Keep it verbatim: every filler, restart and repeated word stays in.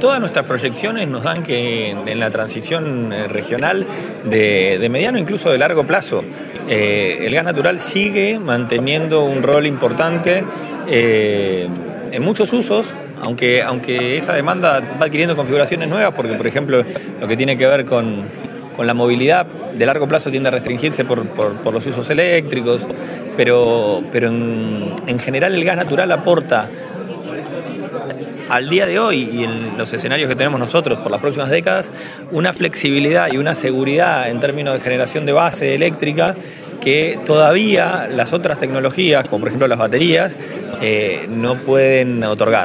todas nuestras proyecciones nos dan que en, en la transición eh, regional de, de mediano, incluso de largo plazo, eh, el gas natural sigue manteniendo un rol importante eh, en muchos usos, aunque, aunque esa demanda va adquiriendo configuraciones nuevas, porque por ejemplo lo que tiene que ver con, con la movilidad de largo plazo tiende a restringirse por, por, por los usos eléctricos, pero, pero en, en general el gas natural aporta al día de hoy y en los escenarios que tenemos nosotros por las próximas décadas, una flexibilidad y una seguridad en términos de generación de base eléctrica que todavía las otras tecnologías, como por ejemplo las baterías, eh, no pueden otorgar.